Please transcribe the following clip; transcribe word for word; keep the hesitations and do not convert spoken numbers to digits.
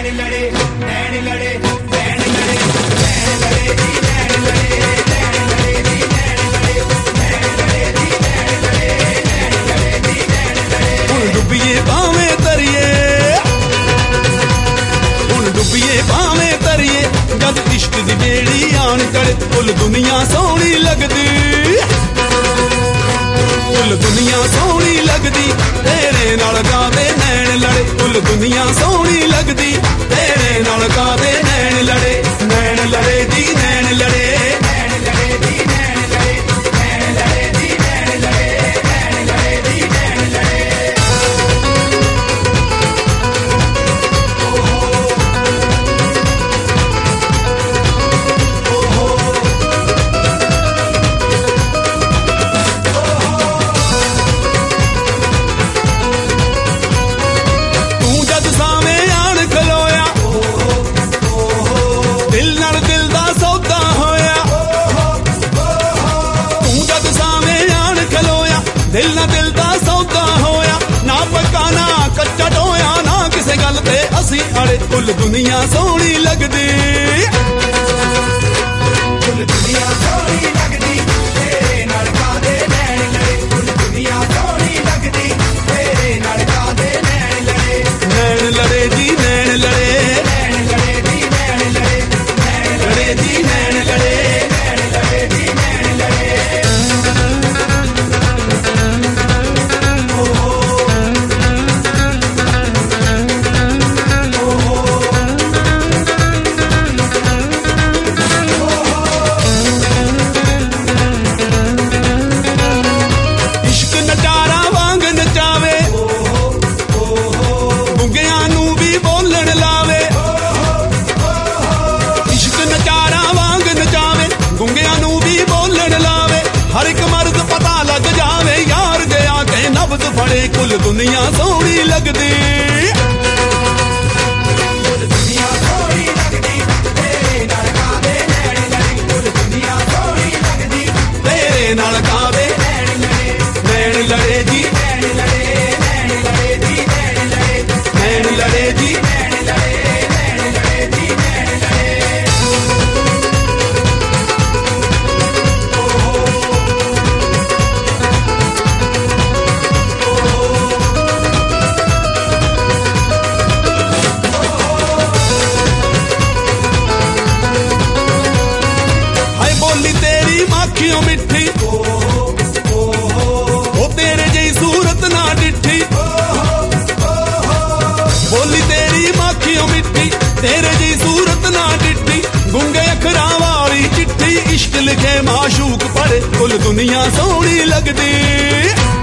नैन लड़े नैन लड़े नैन लड़े नैन लड़े जी नैन लड़े नैन लड़े जी नैन लड़े नैन लड़े जी नैन लड़े नैन लड़े जी नैन लड़े हुण डुबिए भावें तरिए हुण डुबिए भावें तरिए जद इश्क दी बेड़ी आन करे कुल दुनिया सोहनी लगदी कुल दुनिया सोहनी लगदी तेरे नाल कादे नैन लड़े कुल दुनिया सोहनी लगदी तेरे नाल कादे नैन लड़े नैन लड़े जी नैन लड़े नैन लड़े जी नैन लड़े नैन लड़े जी नैन लड़े नैन लड़े जी नैन लड़े दिल ना दिल दा सौदा होया ना पक्का ना कच्चा टोया ना किसे गल ते असी अड़े कुल दुनिया सोहनी लगदी कुल दुनिया सोहनी लगदी तेरे नाल कादे नैन लड़े कुल दुनिया सोहनी लगदी तेरे नाल कादे नैन लड़े नैन लड़े जी नैन लड़े नैन लड़े जी नैन लड़े नैन लड़े जी नैन लड़े नैन लड़े जी नैन लड़े फड़े कुल दुनिया सोहनी लगदी कुल दुनिया सोहनी लगदी तेरे नाल कादे नैन लड़े कुल दुनिया सोहनी लगदी तेरे नाल कादे नैन लड़े नैन लड़े जी नैन लड़े नैन लड़े जी नैन लड़े नैन लड़े जी नैन लड़े नैन लड़े जी नैन लड़े माखियों मिठी ओ तेरे जई सूरत ना डिठी बोली तेरी माखियों मिठी तेरे जई सूरत ना डिठी गुंगे अखरां वाली चिट्ठी इश्क लिखे माशूक पढ़े कुल दुनिया सोहनी लगदी।